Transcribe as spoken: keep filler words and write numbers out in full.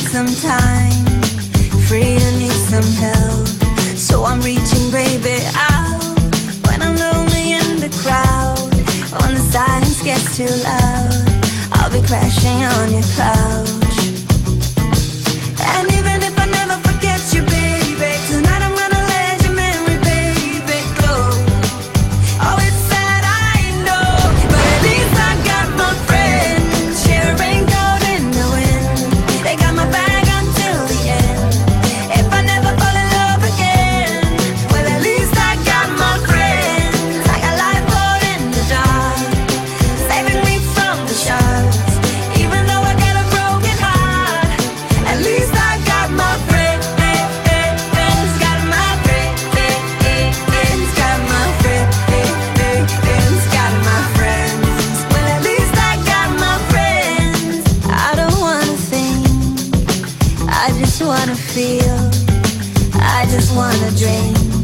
some time, free to need some help. So I'm reaching, baby, out when I'm lonely in the crowd. When the silence gets too loud, I'll be crashing on your couch. And even if I never forget you, baby, tonight I'm gonna let your memory, baby, go. Oh, it's sad, I know, but at least I got my friends. Share a raincoat in the wind, they got my back until the end. If I never fall in love again, well, at least I got my friends. Like a lifeboat in the dark, saving me from the sharks. Even though I got a broken heart, at least I got my friends. Got my friends. Got my friends. Got my friends. Well, at least I got my friends. I don't wanna think, I just wanna feel, I just wanna dream.